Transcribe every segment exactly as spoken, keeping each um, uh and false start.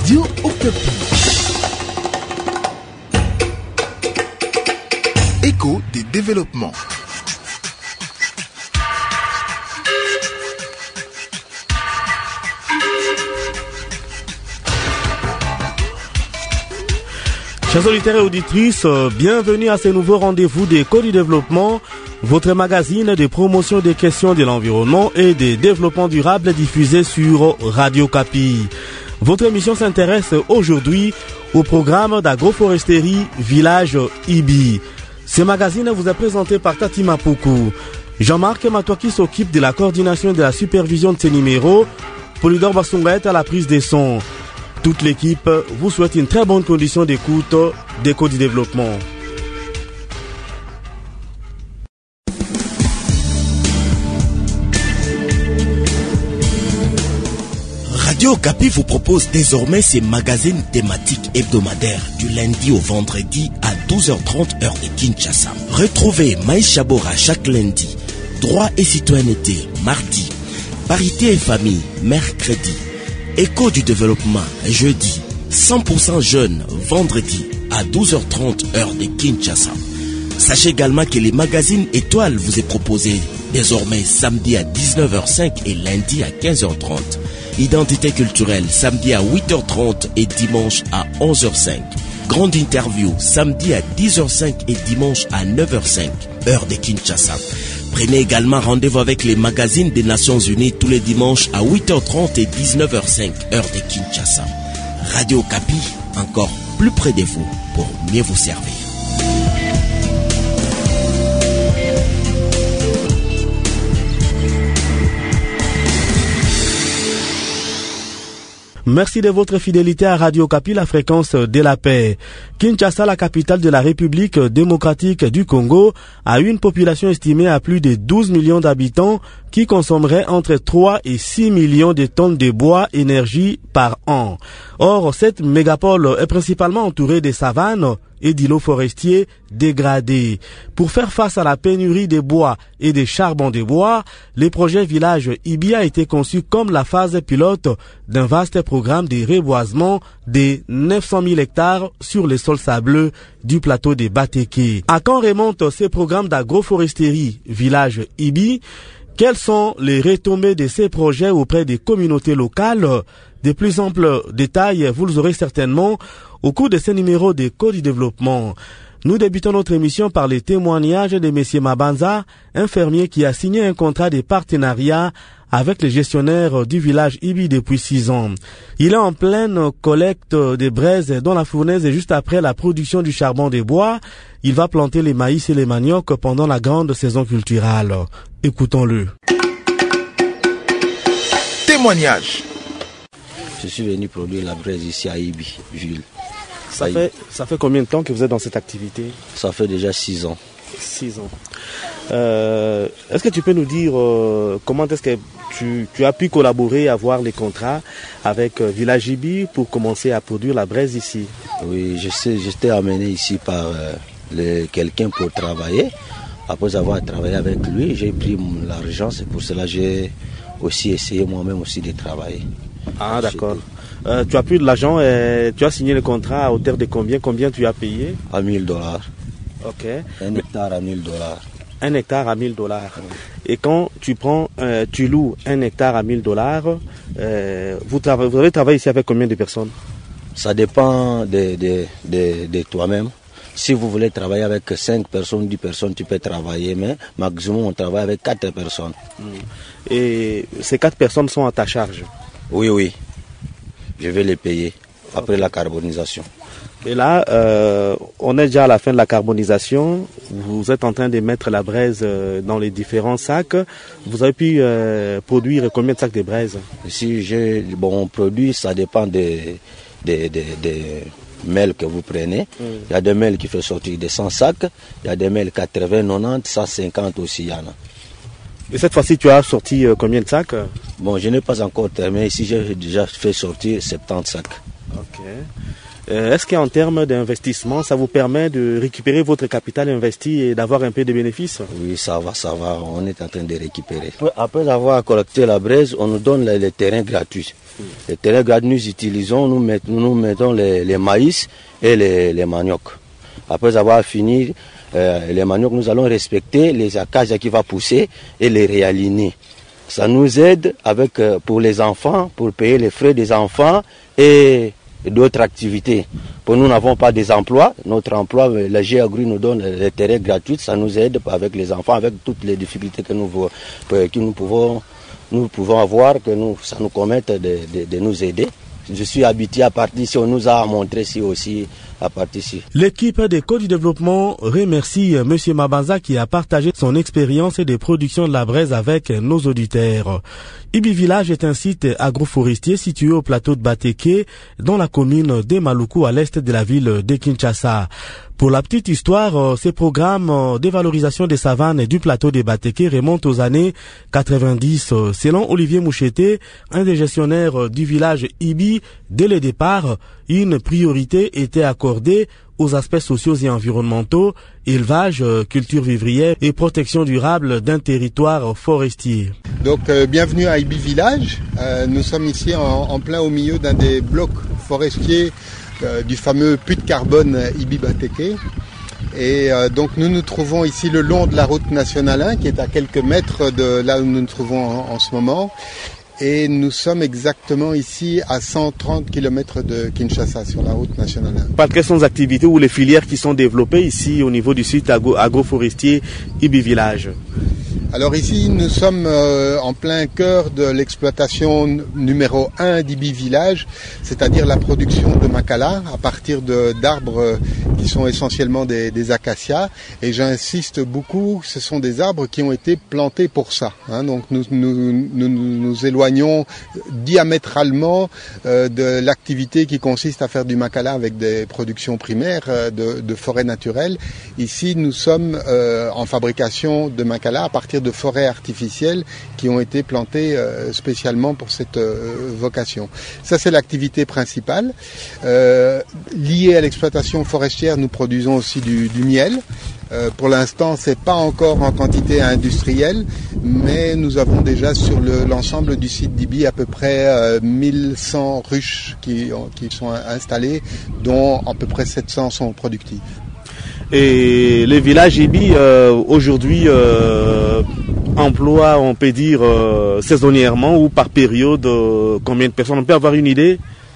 Radio Okapi. Écho des développements. Chers auditeurs et auditrices, bienvenue à ce nouveau rendez-vous d'Écho du développement, votre magazine de promotion des questions de l'environnement et des développements durables diffusé sur Radio Okapi. Votre émission s'intéresse aujourd'hui au programme d'agroforesterie Village Ibi. Ce magazine vous est présenté par Tati Mapuku. Jean-Marc Matouaki s'occupe de la coordination et de la supervision de ces numéros. Polydor Basunga est à la prise des sons. Toute l'équipe vous souhaite une très bonne condition d'écoute d'Écho du développement. Radio Okapi vous propose désormais ses magazines thématiques hebdomadaires du lundi au vendredi à douze heures trente heure de Kinshasa. Retrouvez Maïcha Bora chaque lundi, droit et citoyenneté mardi, parité et famille mercredi, Écho du développement jeudi, cent pour cent jeunes vendredi à douze heures trente heure de Kinshasa. Sachez également que les magazines Étoiles vous est proposé désormais samedi à dix-neuf heures cinq et lundi à quinze heures trente. Identité culturelle samedi à huit heures trente et dimanche à onze heures cinq. Grande interview samedi à dix heures cinq et dimanche à neuf heures cinq heure de Kinshasa. Prenez également rendez-vous avec les magazines des Nations Unies tous les dimanches à huit heures trente et dix-neuf heures cinq heure de Kinshasa. Radio Okapi, encore plus près de vous pour mieux vous servir. Merci de votre fidélité à Radio Okapi, la fréquence de la paix. Kinshasa, la capitale de la République démocratique du Congo, a une population estimée à plus de douze millions d'habitants qui consommeraient entre trois et six millions de tonnes de bois énergie par an. Or, cette mégapole est principalement entourée de savanes et d'îlots forestiers dégradés. Pour faire face à la pénurie de bois et de charbon de bois, le projet Village Ibi a été conçu comme la phase pilote d'un vaste programme de reboisement de neuf cent mille hectares sur les sols sableux du plateau de Bateke. À quand remonte ce programme d'agroforesterie Village Ibi? Quelles sont les retombées de ces projets auprès des communautés locales? De plus amples détails, vous les aurez certainement au cours de ce numéro d'Écho du développement. Nous débutons notre émission par les témoignages de M. Mabanza, un fermier qui a signé un contrat de partenariat avec les gestionnaires du village Ibi depuis six ans. Il est en pleine collecte des braises dont la fournaise est juste après la production du charbon de bois. Il va planter les maïs et les maniocs pendant la grande saison culturelle. Écoutons-le. Témoignage. Je suis venu produire la braise ici à Ibi, ville. Ça fait, ça fait combien de temps que vous êtes dans cette activité? Ça fait déjà six ans. Six ans. Euh, est-ce que tu peux nous dire euh, comment est-ce que tu, tu as pu collaborer, avoir les contrats avec euh, Village Ibi pour commencer à produire la braise ici? Oui, je sais, j'étais amené ici par euh, le, quelqu'un pour travailler. Après avoir travaillé avec lui, j'ai pris l'argent. C'est pour cela que j'ai aussi essayé moi-même aussi de travailler. Ah d'accord. Euh, tu as pris de l'argent et tu as signé le contrat à hauteur de combien? Combien tu as payé? À mille dollars. Ok. Un hectare à mille dollars. Un hectare à mille dollars. Et quand tu prends, euh, tu loues un hectare à mille dollars, euh, vous, trava- vous avez travaillé ici avec combien de personnes? Ça dépend de, de, de, de toi-même. Si vous voulez travailler avec cinq personnes, dix personnes, tu peux travailler, mais maximum on travaille avec quatre personnes. Et ces quatre personnes sont à ta charge? Oui, oui. Je vais les payer après la carbonisation. Et là, euh, on est déjà à la fin de la carbonisation. Vous êtes en train de mettre la braise euh, dans les différents sacs. Vous avez pu euh, produire combien de sacs de braise? Si j'ai bon produit, ça dépend des des des, des mêles que vous prenez. Mm. Il y a des mêles qui font sortir des cent sacs. Il y a des mêles quatre-vingts, quatre-vingt-dix, cent cinquante aussi. Il y en a. Et cette fois-ci, tu as sorti euh, combien de sacs? Bon, je n'ai pas encore terminé. Ici, j'ai déjà fait sortir soixante-dix sacs. Ok. Euh, est-ce qu'en termes d'investissement, ça vous permet de récupérer votre capital investi et d'avoir un peu de bénéfices? Oui, ça va, ça va, on est en train de récupérer. Après avoir collecté la braise, on nous donne les, les terrains gratuits. Mm. Les terrains gratuits, nous utilisons, nous mettons, nous mettons les, les maïs et les, les maniocs. Après avoir fini euh, les maniocs, nous allons respecter les acacias qui vont pousser et les réaligner. Ça nous aide avec, euh, pour les enfants, pour payer les frais des enfants et, et d'autres activités. Pour nous, nous n'avons pas des emplois. Notre emploi, la G Agri nous donne les terrains gratuits. Ça nous aide avec les enfants, avec toutes les difficultés que nous, que nous, pouvons, nous pouvons avoir, que nous, ça nous permet de, de, de nous aider. Je suis habitué à partir ici, on nous a montré ici aussi à partir ici. L'équipe des Côtes du Développement remercie M. Mabanza qui a partagé son expérience de production de la braise avec nos auditeurs. Ibi Village est un site agroforestier situé au plateau de Bateke, dans la commune de Maluku, à l'est de la ville de Kinshasa. Pour la petite histoire, ces programmes de valorisation des savanes du plateau de Bateke remontent aux années quatre-vingt-dix. Selon Olivier Moucheté, un des gestionnaires du village Ibi, dès le départ, une priorité était accordée aux aspects sociaux et environnementaux, élevage, culture vivrière et protection durable d'un territoire forestier. Donc euh, bienvenue à Ibi Village. Euh, nous sommes ici en, en plein au milieu d'un des blocs forestiers euh, du fameux puits de carbone Ibi Bateke. Et euh, donc nous nous trouvons ici le long de la route nationale un qui est à quelques mètres de là où nous nous trouvons en, en ce moment. Et nous sommes exactement ici à cent trente kilomètres de Kinshasa sur la route nationale un. Par quelles sont les activités ou les filières qui sont développées ici au niveau du site agro- agroforestier Ibi Village? Alors ici, nous sommes euh, en plein cœur de l'exploitation n- numéro un d'Ibi Village, c'est-à-dire la production de macala à partir de, d'arbres euh, qui sont essentiellement des, des acacias. Et j'insiste beaucoup, ce sont des arbres qui ont été plantés pour ça. Hein. Donc nous nous, nous nous éloignons diamétralement euh, de l'activité qui consiste à faire du macala avec des productions primaires euh, de, de forêts naturelles. Ici, nous sommes euh, en fabrication de macala à partir de forêts artificielles qui ont été plantées euh, spécialement pour cette euh, vocation. Ça, c'est l'activité principale. Euh, liée à l'exploitation forestière, nous produisons aussi du, du miel. Euh, pour l'instant, c'est pas encore en quantité industrielle, mais nous avons déjà sur le, l'ensemble du site d'Ibi à peu près euh, mille cent ruches qui, qui sont installées, dont à peu près sept cents sont productives. Et le village Ibi, euh, aujourd'hui, euh, emploie, on peut dire, euh, saisonnièrement ou par période, euh, combien de personnes? On peut avoir une idée?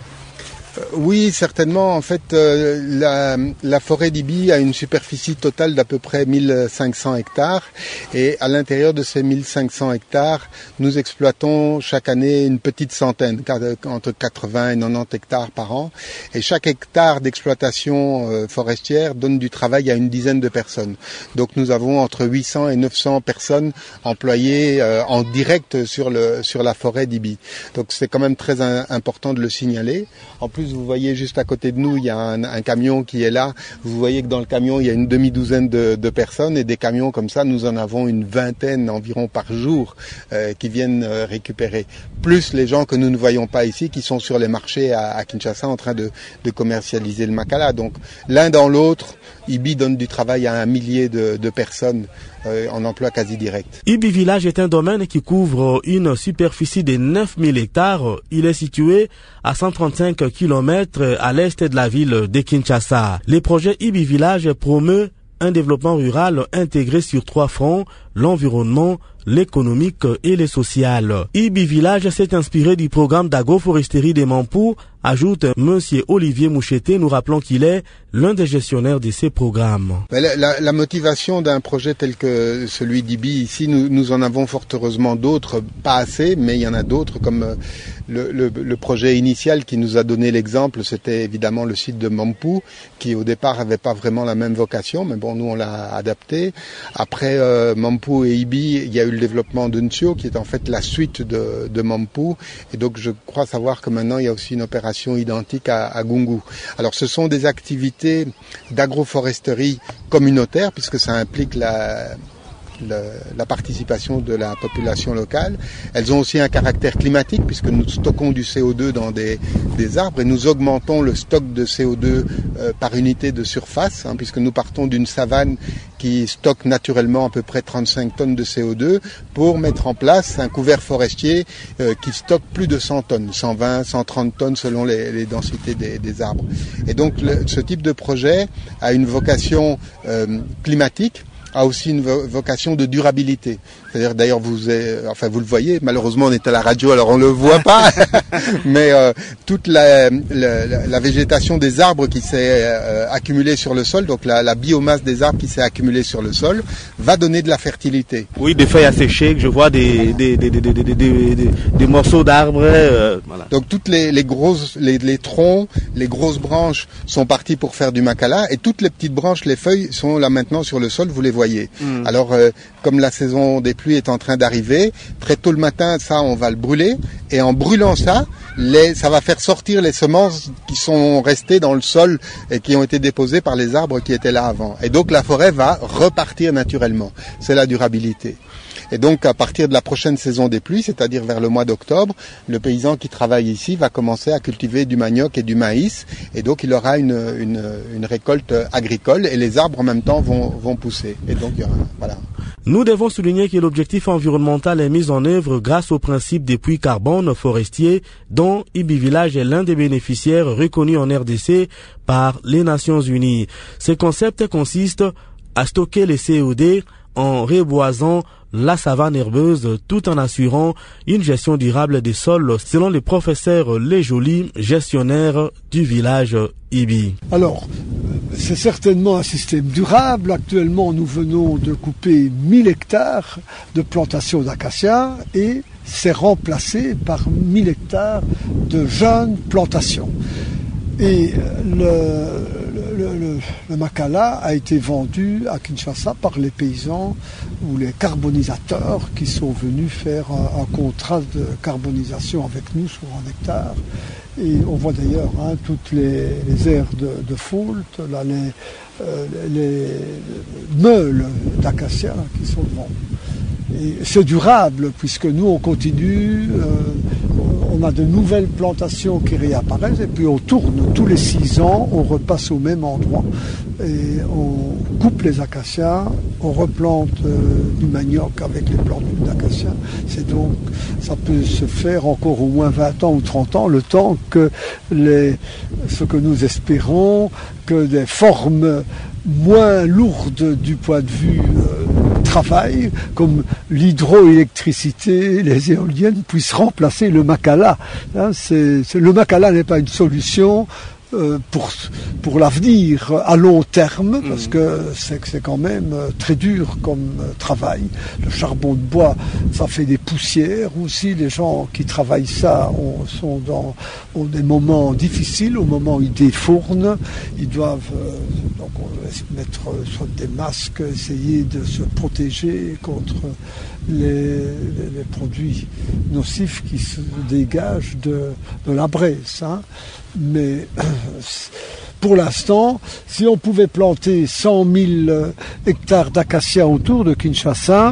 Oui, certainement. En fait, euh, la, la forêt d'Ibi a une superficie totale d'à peu près mille cinq cents hectares. Et à l'intérieur de ces mille cinq cents hectares, nous exploitons chaque année une petite centaine, entre quatre-vingts et quatre-vingt-dix hectares par an. Et chaque hectare d'exploitation euh, forestière donne du travail à une dizaine de personnes. Donc nous avons entre huit cents et neuf cents personnes employées euh, en direct sur, le, sur la forêt d'Ibi. Donc c'est quand même très un, important de le signaler. En plus, vous voyez juste à côté de nous, il y a un, un camion qui est là. Vous voyez que dans le camion, il y a une demi-douzaine de, de personnes et des camions comme ça, nous en avons une vingtaine environ par jour euh, qui viennent euh, récupérer. Plus les gens que nous ne voyons pas ici, qui sont sur les marchés à, à Kinshasa en train de, de commercialiser le macala. Donc l'un dans l'autre, Ibi donne du travail à un millier de, de personnes euh, en emploi quasi direct. Ibi Village est un domaine qui couvre une superficie de neuf mille hectares. Il est situé à cent trente-cinq kilomètres à l'est de la ville de Kinshasa. Le projet Ibi Village promeut un développement rural intégré sur trois fronts, l'environnement, l'économique et le social. Ibi Village s'est inspiré du programme d'agroforesterie des Mampou, ajoute Monsieur Olivier Moucheté, nous rappelons qu'il est l'un des gestionnaires de ces programmes. La, la, la motivation d'un projet tel que celui d'Ibi, ici, nous, nous en avons fort heureusement d'autres, pas assez, mais il y en a d'autres, comme le, le, le projet initial qui nous a donné l'exemple, c'était évidemment le site de Mampou, qui au départ n'avait pas vraiment la même vocation, mais bon, nous on l'a adapté. Après euh, Mampou et Ibi, il y a eu le développement de Ntio, qui est en fait la suite de, de Mampou, et donc je crois savoir que maintenant il y a aussi une opération identique à, à Gungu. Alors ce sont des activités d'agroforesterie communautaire, puisque ça implique la le, la participation de la population locale. Elles ont aussi un caractère climatique puisque nous stockons du C O deux dans des, des arbres et nous augmentons le stock de C O deux euh, par unité de surface, hein, puisque nous partons d'une savane qui stocke naturellement à peu près trente-cinq tonnes de C O deux pour mettre en place un couvert forestier euh, qui stocke plus de cent tonnes, cent vingt, cent trente tonnes selon les, les densités des, des arbres. Et donc le, ce type de projet a une vocation euh, climatique, a aussi une vocation de durabilité. C'est-à-dire, d'ailleurs, vous, est, enfin, vous le voyez. Malheureusement, on est à la radio, alors on le voit pas. Mais euh, toute la, la, la végétation des arbres qui s'est euh, accumulée sur le sol, donc la, la biomasse des arbres qui s'est accumulée sur le sol, va donner de la fertilité. Oui, des feuilles asséchées, que je vois des des des des des, des, des, des, des morceaux d'arbres. Euh, voilà. Donc toutes les, les grosses, les, les troncs, les grosses branches sont partis pour faire du macala, et toutes les petites branches, les feuilles sont là maintenant sur le sol. Vous les voyez. Mmh. Alors, euh, comme la saison des pluies est en train d'arriver, très tôt le matin, ça, on va le brûler. Et en brûlant ça, les, ça va faire sortir les semences qui sont restées dans le sol et qui ont été déposées par les arbres qui étaient là avant. Et donc, la forêt va repartir naturellement. C'est la durabilité. Et donc, à partir de la prochaine saison des pluies, c'est-à-dire vers le mois d'octobre, le paysan qui travaille ici va commencer à cultiver du manioc et du maïs. Et donc, il aura une, une, une récolte agricole et les arbres en même temps vont, vont pousser. Et donc, il y aura, voilà. Nous devons souligner que l'objectif environnemental est mis en œuvre grâce au principe des puits carbone forestiers dont Ibi Village est l'un des bénéficiaires reconnus en R D C par les Nations Unies. Ce concept consiste à stocker les C O deux en reboisant la savane herbeuse tout en assurant une gestion durable des sols selon le professeur Lejoli, gestionnaire du village Ibi. Alors, c'est certainement un système durable. Actuellement, nous venons de couper mille hectares de plantations d'acacias et c'est remplacé par mille hectares de jeunes plantations. Et le, le, le, le macala a été vendu à Kinshasa par les paysans ou les carbonisateurs qui sont venus faire un, un contrat de carbonisation avec nous sur un hectare. Et on voit d'ailleurs hein, toutes les, les aires de, de fault, là, les, euh, les meules d'acacia qui sont devant. Et c'est durable puisque nous on continue, euh, on a de nouvelles plantations qui réapparaissent et puis on tourne tous les six ans, on repasse au même endroit et on coupe les acacias, on replante euh, du manioc avec les plantes d'acacia. C'est donc, ça peut se faire encore au moins vingt ans ou trente ans, le temps que les, ce que nous espérons, que des formes moins lourdes du point de vue euh, travail, comme l'hydroélectricité, les éoliennes, puissent remplacer le macala. Hein, c'est, c'est, le macala n'est pas une solution euh, pour, pour l'avenir à long terme, parce que c'est, c'est quand même très dur comme travail. Le charbon de bois, ça fait des poussières aussi. Les gens qui travaillent ça ont, sont dans, ont des moments difficiles, au moment où ils défournent. Ils doivent euh, donc, mettre soit des masques, essayer de se protéger contre les, les, les produits nocifs qui se dégagent de, de la braise. Hein. Mais pour l'instant, si on pouvait planter cent mille hectares d'acacia autour de Kinshasa,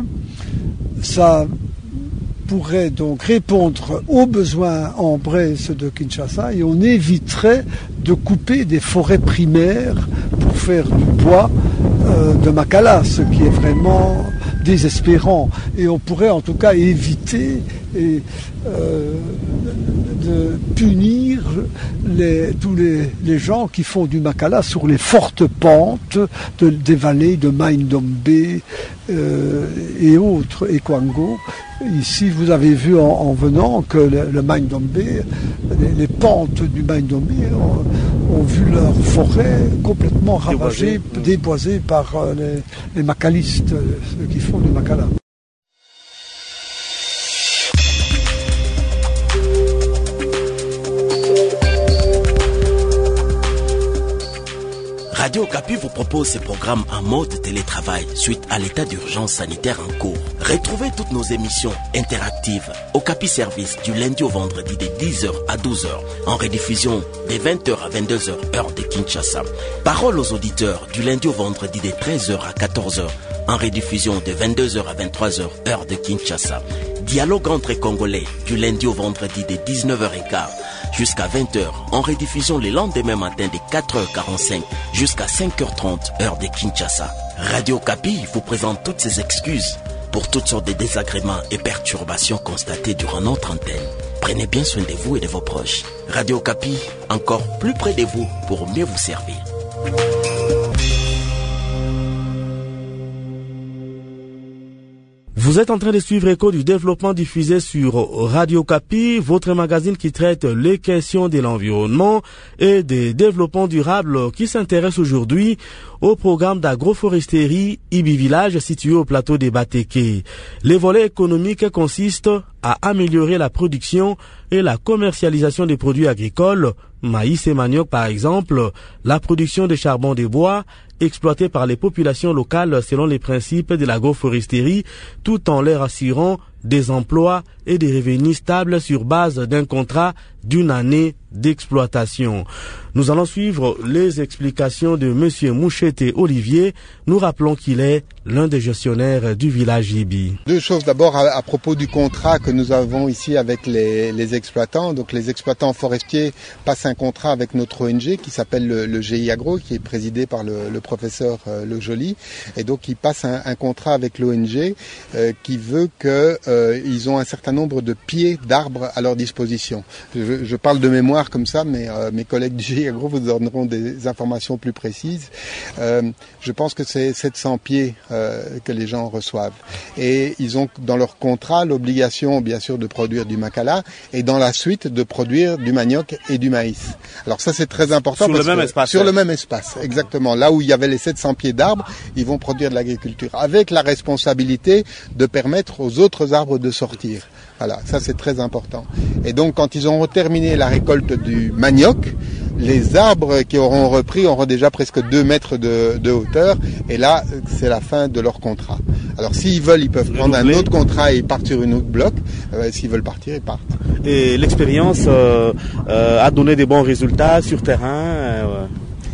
ça pourrait donc répondre aux besoins en braise de Kinshasa et on éviterait de couper des forêts primaires pour faire du bois euh, de macala, ce qui est vraiment désespérant. Et on pourrait en tout cas éviter et, euh, de punir les, tous les, les gens qui font du macala sur les fortes pentes de, des vallées de Maindombe euh, et autres, et Kwango. Ici, vous avez vu en, en venant que le, le Maindombe, les, les pentes du Maindombe ont, ont vu leur forêt complètement ravagée, déboisée, déboisée par euh, les, les macalistes, ceux qui font du macala. Radio Okapi vous propose ce programme en mode télétravail suite à l'état d'urgence sanitaire en cours. Retrouvez toutes nos émissions interactives Okapi Service du lundi au vendredi de dix heures à douze heures, en rediffusion de vingt heures à vingt-deux heures heure de Kinshasa. Parole aux auditeurs du lundi au vendredi de treize heures à quatorze heures, en rediffusion de vingt-deux heures à vingt-trois heures, heure de Kinshasa. Dialogue entre Congolais, du lundi au vendredi de dix-neuf heures quinze jusqu'à vingt heures, en rediffusion le lendemain matin de quatre heures quarante-cinq jusqu'à cinq heures trente, heure de Kinshasa. Radio Okapi vous présente toutes ses excuses pour toutes sortes de désagréments et perturbations constatées durant notre antenne. Prenez bien soin de vous et de vos proches. Radio Okapi, encore plus près de vous pour mieux vous servir. Vous êtes en train de suivre Écho du développement diffusé sur Radio Okapi, votre magazine qui traite les questions de l'environnement et des développements durables qui s'intéresse aujourd'hui au programme d'agroforesterie Ibi Village situé au plateau des Bateke. Les volets économiques consistent à améliorer la production et la commercialisation des produits agricoles, maïs et manioc par exemple, la production de charbon de bois, exploité par les populations locales selon les principes de l'agroforesterie, tout en leur assurant des emplois et des revenus stables sur base d'un contrat d'une année d'exploitation. Nous allons suivre les explications de M. Mouchete Olivier. Nous rappelons qu'il est l'un des gestionnaires du village Ibi. Deux choses d'abord à, à propos du contrat que nous avons ici avec les, les exploitants. Donc les exploitants forestiers passent un contrat avec notre O N G qui s'appelle le, le G I Agro, qui est présidé par le, le professeur euh, Le Joly. Et donc ils passent un, un contrat avec l'O N G euh, qui veut que euh, ils ont un certain nombre de pieds d'arbres à leur disposition. Je, je parle de mémoire comme ça, mais euh, mes collègues du G I Agro vous donneront des informations plus précises. Euh, je pense que c'est sept cents pieds euh, que les gens reçoivent. Et ils ont dans leur contrat l'obligation, bien sûr, de produire du macala et dans la suite de produire du manioc et du maïs. Alors ça, c'est très important. Sur le même espace. Sur le même espace, exactement. Là où il y avait les sept cents pieds d'arbres, ils vont produire de l'agriculture avec la responsabilité de permettre aux autres arbres de sortir. Voilà, ça c'est très important. Et donc quand ils auront terminé la récolte du manioc, les arbres qui auront repris auront déjà presque deux mètres de, de hauteur. Et là, c'est la fin de leur contrat. Alors s'ils veulent, ils peuvent prendre un autre contrat et partir une autre bloc. Euh, s'ils veulent partir, ils partent. Et l'expérience euh, euh, a donné des bons résultats sur terrain euh...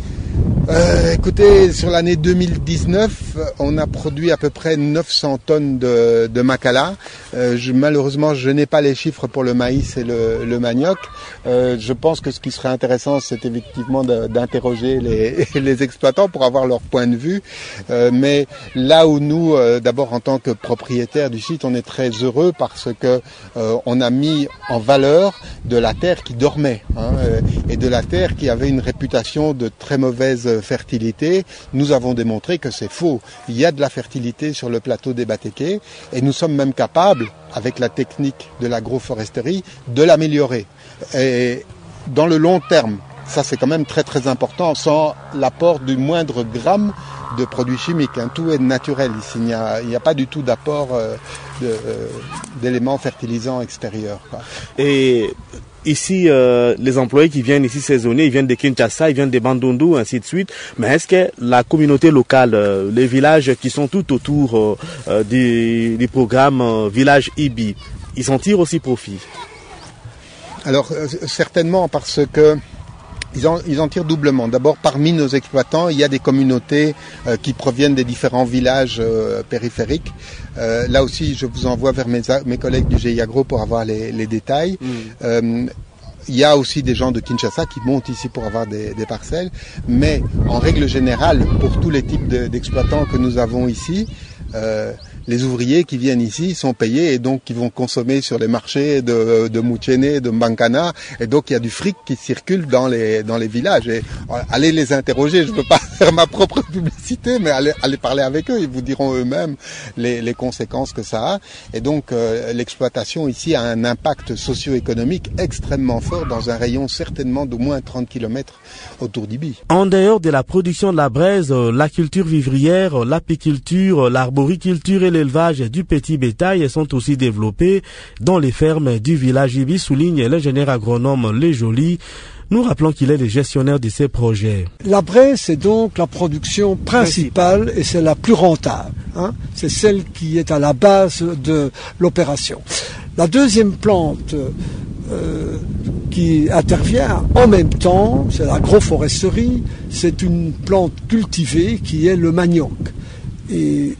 Euh, écoutez, sur l'année deux mille dix-neuf, on a produit à peu près neuf cents tonnes de, de macala. Euh, je, malheureusement, je n'ai pas les chiffres pour le maïs et le, le manioc. Euh, je pense que ce qui serait intéressant, c'est effectivement de, d'interroger les, les exploitants pour avoir leur point de vue. Euh, mais là où nous, euh, d'abord en tant que propriétaires du site, on est très heureux parce que euh, on a mis en valeur de la terre qui dormait, hein, et de la terre qui avait une réputation de très mauvaise fertilité. Nous avons démontré que c'est faux. Il y a de la fertilité sur le plateau des Bateke et nous sommes même capables, avec la technique de l'agroforesterie, de l'améliorer. Et dans le long terme, ça c'est quand même très très important, sans l'apport du moindre gramme de produits chimiques. Hein. Tout est naturel ici. Il n'y a, il n'y a pas du tout d'apport euh, de, euh, d'éléments fertilisants extérieurs, quoi. Et ici, euh, les employés qui viennent ici saisonniers, ils viennent de Kinshasa, ils viennent de Bandundu, ainsi de suite. Mais est-ce que la communauté locale, euh, les villages qui sont tout autour euh, du, du programme euh, Village Ibi, ils en tirent aussi profit? Alors, euh, certainement parce que Ils en, ils en tirent doublement. D'abord, parmi nos exploitants, il y a des communautés euh, qui proviennent des différents villages euh, périphériques. Euh, là aussi, je vous envoie vers mes, mes collègues du G I Agro pour avoir les, les détails. Mmh. Euh, il y a aussi des gens de Kinshasa qui montent ici pour avoir des, des parcelles. Mais en règle générale, pour tous les types de, d'exploitants que nous avons ici, euh, les ouvriers qui viennent ici sont payés et donc qui vont consommer sur les marchés de, de Mouchene, de Mbankana, et donc il y a du fric qui circule dans les, dans les villages. Et allez les interroger, je ne peux pas faire ma propre publicité, mais allez, allez parler avec eux, ils vous diront eux-mêmes les, les conséquences que ça a. Et donc euh, l'exploitation ici a un impact socio-économique extrêmement fort dans un rayon certainement d'au moins trente kilomètres autour d'Ibi. En dehors de la production de la braise, la culture vivrière, l'apiculture, l'arboriculture et l'élevage du petit bétail sont aussi développés dans les fermes du village Ibi, souligne l'ingénieur agronome Le Joly. Nous rappelons qu'il est le gestionnaire de ces projets. La braise, c'est donc la production principale Principal. et c'est la plus rentable. Hein. C'est celle qui est à la base de l'opération. La deuxième plante euh, qui intervient en même temps, c'est l'agroforesterie, c'est une plante cultivée qui est le manioc. Et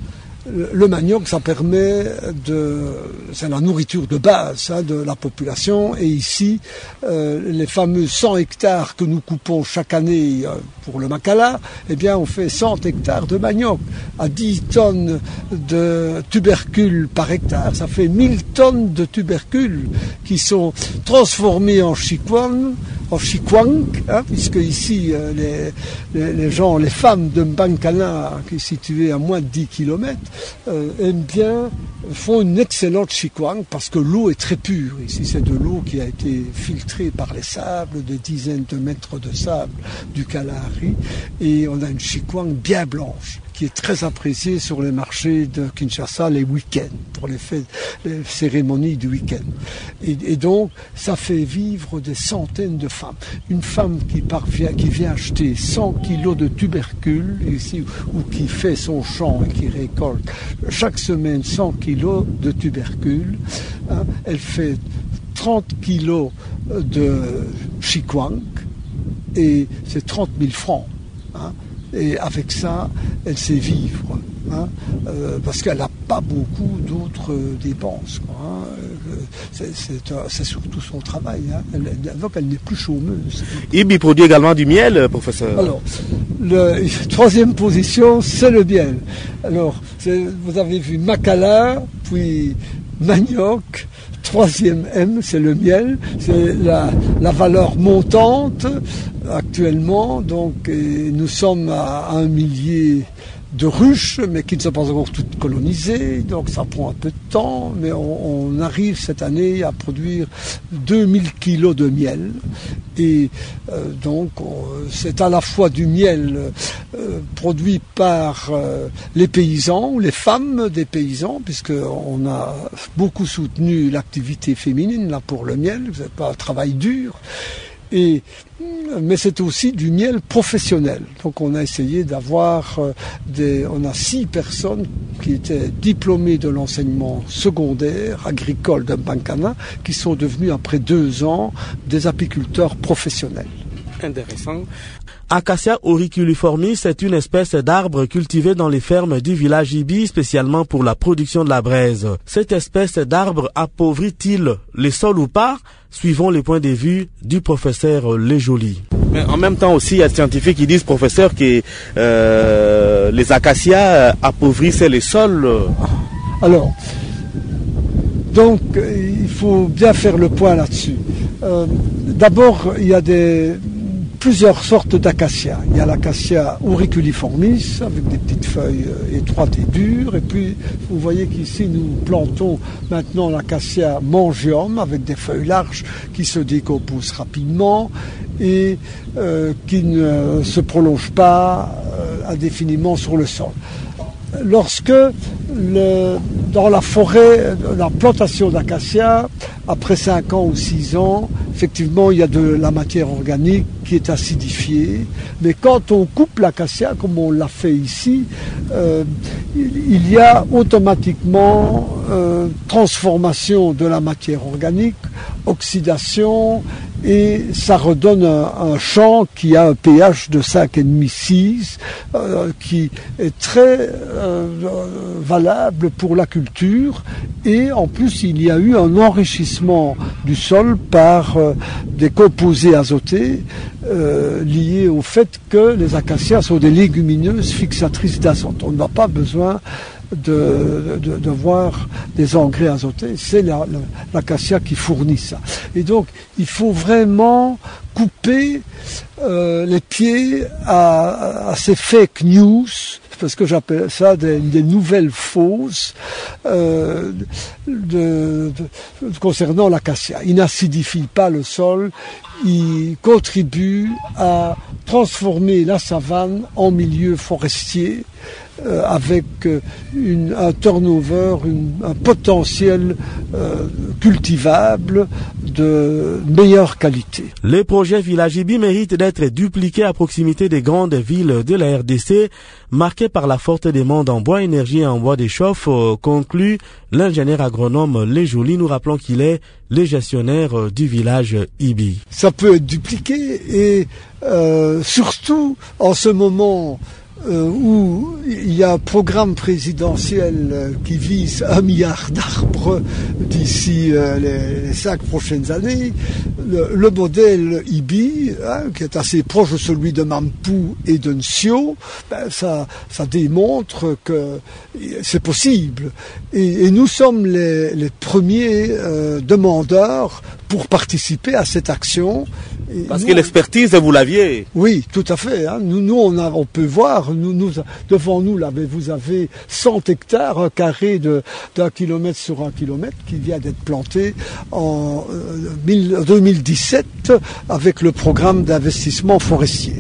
le manioc, ça permet de... c'est la nourriture de base hein, de la population. Et ici, euh, les fameux cent hectares que nous coupons chaque année euh, pour le Makala, eh bien, on fait cent hectares de manioc. À dix tonnes de tubercules par hectare, ça fait mille tonnes de tubercules qui sont transformés en chikwang, en chikwang, hein, puisque ici, euh, les, les, les gens, les femmes de Mbankana, qui est située à moins de dix kilomètres, Euh, aiment bien, font une excellente chikwang parce que l'eau est très pure. Ici, c'est de l'eau qui a été filtrée par les sables, des dizaines de mètres de sable du Kalahari, et on a une chikwang bien blanche qui est très appréciée sur les marchés de Kinshasa les week-ends, pour les fêtes, les cérémonies du week-end. Et, et donc, ça fait vivre des centaines de femmes. Une femme qui parvient, qui vient acheter cent kilos de tubercules, ici, ou qui fait son champ et qui récolte chaque semaine cent kilos de tubercules, hein, elle fait trente kilos de chikwang, et c'est trente mille francs. Hein. Et avec ça, elle sait vivre, hein, euh, parce qu'elle n'a pas beaucoup d'autres euh, dépenses. Quoi, hein. c'est, c'est, euh, c'est surtout son travail. Hein. Elle, donc elle n'est plus chômeuse. Ibi produit également du miel, professeur. Alors, la troisième position, c'est le miel. Alors, c'est, vous avez vu Makala, puis manioc. Troisième M, c'est le miel, c'est la, la valeur montante actuellement, donc et nous sommes à, à un millier de ruches, mais qui ne sont pas encore toutes colonisées, donc ça prend un peu de temps, mais on, on arrive cette année à produire deux mille kilos de miel, et euh, donc on, c'est à la fois du miel euh, produit par euh, les paysans, ou les femmes des paysans, puisqu'on a beaucoup soutenu l'activité féminine là pour le miel, c'est pas un travail dur, et mais c'est aussi du miel professionnel. Donc on a essayé d'avoir euh, des... On a six personnes qui étaient diplômées de l'enseignement secondaire agricole de Mbankana, qui sont devenus après deux ans des apiculteurs professionnels. Intéressant. Acacia auriculiformis est une espèce d'arbre cultivé dans les fermes du village Ibi, spécialement pour la production de la braise. Cette espèce d'arbre appauvrit-il les sols ou pas? Suivons les points de vue du professeur Lejoli. Mais en même temps aussi, il y a des scientifiques qui disent, professeur, que euh, les acacias appauvrissent les sols. Alors, donc, il faut bien faire le point là-dessus. Euh, d'abord, il y a des... plusieurs sortes d'acacias. Il y a l'acacia auriculiformis avec des petites feuilles étroites et dures. Et puis, vous voyez qu'ici, nous plantons maintenant l'acacia mangium avec des feuilles larges qui se décomposent rapidement et euh, qui ne se prolongent pas euh, indéfiniment sur le sol. Lorsque, le, dans la forêt, la plantation d'acacia, après cinq ans ou six ans, effectivement, il y a de la matière organique qui est acidifiée. Mais quand on coupe l'acacia, comme on l'a fait ici, euh, il y a automatiquement euh, transformation de la matière organique, oxydation, et ça redonne un, un champ qui a un pH de cinq virgule cinq six, euh, qui est très euh, valable pour la culture. Et en plus, il y a eu un enrichissement du sol par euh, des composés azotés euh, liés au fait que les acacias sont des légumineuses fixatrices d'azote. On n'a pas besoin de, de, de voir des engrais azotés, c'est la, la, l'acacia qui fournit ça. Et donc, il faut vraiment couper euh, les pieds à, à ces fake news, parce que j'appelle ça des, des nouvelles fausses euh, de, de, concernant l'acacia. Il n'acidifie pas le sol, il contribue à transformer la savane en milieu forestier, Euh, avec euh, une, un turnover, une, un potentiel euh, cultivable de meilleure qualité. Les projets Village Ibi méritent d'être dupliqués à proximité des grandes villes de la R D C, marquées par la forte demande en bois énergie et en bois de chauffe, euh, conclut l'ingénieur agronome Lejoli. Nous rappelons qu'il est le gestionnaire euh, du village Ibi. Ça peut être dupliqué et euh, surtout en ce moment euh, où il y a un programme présidentiel euh, qui vise un milliard d'arbres d'ici euh, les, les cinq prochaines années. Le, le modèle I B I, hein, qui est assez proche de celui de Mampou et de Nsio, ben, ça, ça démontre que c'est possible. Et, et nous sommes les, les premiers euh, demandeurs pour participer à cette action. Et Parce nous, que l'expertise, vous l'aviez. Oui, tout à fait. Hein. Nous, nous on, a, on peut voir, nous, nous, devant nous, là, vous avez cent hectares, un carré de, d'un kilomètre sur un kilomètre qui vient d'être planté en euh, deux mille dix-sept avec le programme d'investissement forestier.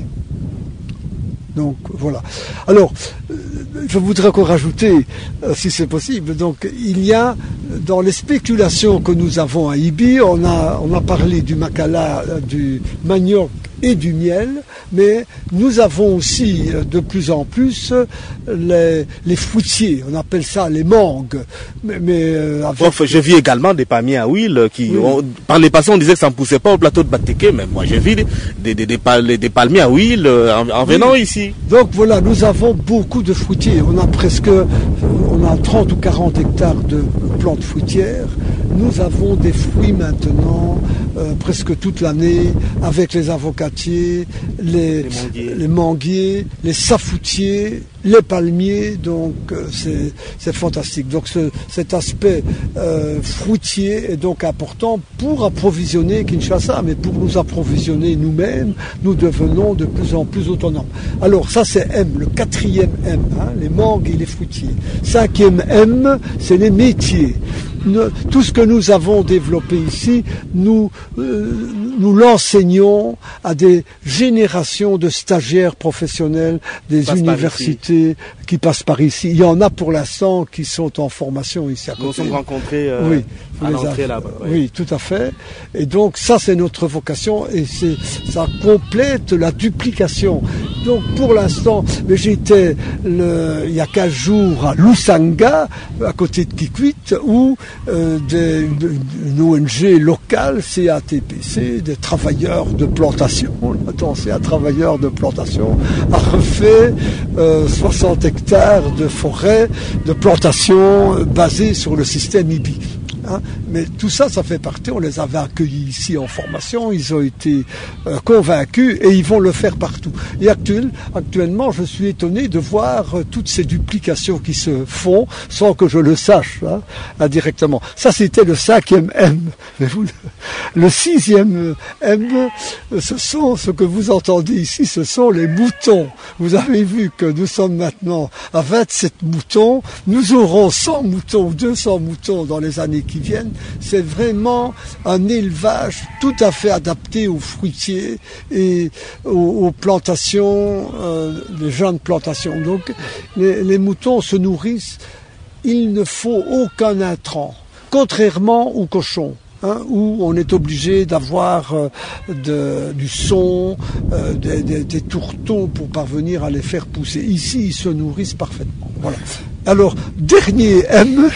Donc voilà. Alors, euh, je voudrais encore rajouter, euh, si c'est possible, donc il y a dans les spéculations que nous avons à Ibi, on a, on a parlé du macala, euh, du manioc et du miel, mais nous avons aussi euh, de plus en plus euh, les, les fruitiers, on appelle ça les mangues. Mais, mais euh, avec... Prof, j'ai vu également des palmiers à huile qui, oui. ont, par les passants, on disait que ça ne poussait pas au plateau de Bateke, mais moi j'ai vu des, des, des, des, pal, des palmiers à huile euh, en, en venant oui. ici. Donc voilà, nous avons beaucoup de fruitiers. On a presque, on a trente ou quarante hectares de plantes fruitières. Nous avons des fruits maintenant euh, presque toute l'année avec les avocatiers, les, les, manguiers. les manguiers, les safoutiers, les palmiers. Donc euh, c'est, c'est fantastique. Donc ce, cet aspect euh, fruitier est donc important pour approvisionner Kinshasa, mais pour nous approvisionner nous-mêmes, nous devenons de plus en plus autonomes. Alors ça c'est M, le quatrième M, hein, les mangues et les fruitiers. Cinquième M, c'est les métiers. Tout ce que nous avons développé ici, nous, euh, nous l'enseignons à des générations de stagiaires professionnels des universités qui passent par ici. Il y en a pour l'instant qui sont en formation ici à côté. Nous sommes rencontrés euh, oui, à l'entrée là-bas. Oui. oui, tout à fait. Et donc ça, c'est notre vocation et c'est, ça complète la duplication. Donc pour l'instant, j'étais le, il y a quinze jours à Lusanga, à côté de Kikwit, où euh, des, une O N G locale, C A T P C, des travailleurs de plantation, attends, c'est un travailleur de plantation, a refait euh, soixante hectares de forêt de plantation euh, basée sur le système I B I. Hein, mais tout ça, ça fait partie, on les avait accueillis ici en formation, ils ont été euh, convaincus et ils vont le faire partout. Et actuel, actuellement, je suis étonné de voir euh, toutes ces duplications qui se font sans que je le sache hein, indirectement. Ça, c'était le cinquième M. Mais vous, le sixième M, ce sont, ce que vous entendez ici, ce sont les moutons. Vous avez vu que nous sommes maintenant à vingt-sept moutons, nous aurons cent moutons ou deux cents moutons dans les années qui viennent. C'est vraiment un élevage tout à fait adapté aux fruitiers et aux, aux plantations, euh, les jeunes plantations. Donc les, les moutons se nourrissent, il ne faut aucun intrant, contrairement aux cochons. Hein, où on est obligé d'avoir euh, de, du son, euh, des, des, des tourteaux pour parvenir à les faire pousser. Ici, ils se nourrissent parfaitement. Voilà. Alors, dernier M,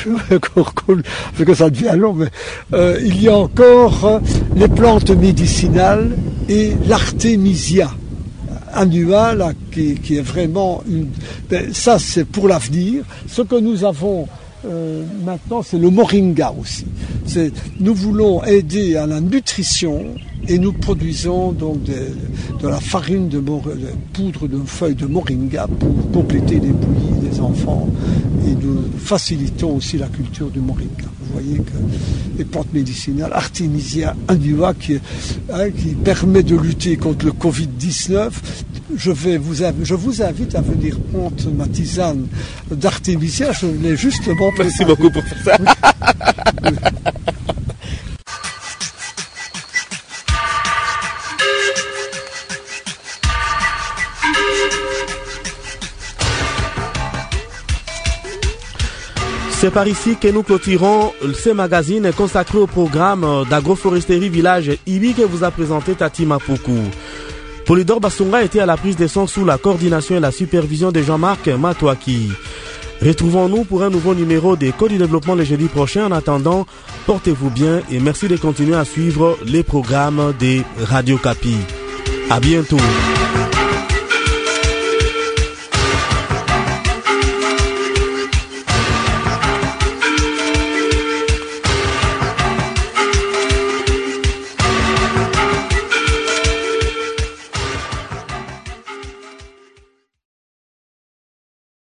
parce que ça devient long, mais euh, il y a encore euh, les plantes médicinales et l'artémisia annua, là, qui, qui est vraiment une... Ben, ça, c'est pour l'avenir. Ce que nous avons... Euh, maintenant, c'est le moringa aussi. C'est, nous voulons aider à la nutrition et nous produisons donc de, de la farine de, mor, de poudre de feuilles de moringa pour compléter les bouillies des enfants et nous facilitons aussi la culture du moringa. Vous voyez que les plantes médicinales, Artemisia annua qui, hein, qui permet de lutter contre le covid dix-neuf. Je, vais vous, je vous invite à venir prendre ma tisane d'Artemisia. Je l'ai justement préparée. Merci beaucoup pour ça. Oui. C'est par ici que nous clôturons ce magazine consacré au programme d'agroforesterie village Ibi que vous a présenté Tati Mapuku. Polydor Bassunga était à la prise de son sous la coordination et la supervision de Jean-Marc Matouaki. Retrouvons-nous pour un nouveau numéro des Codes du développement le jeudi prochain. En attendant, portez-vous bien et merci de continuer à suivre les programmes des Radio Kapi. À bientôt.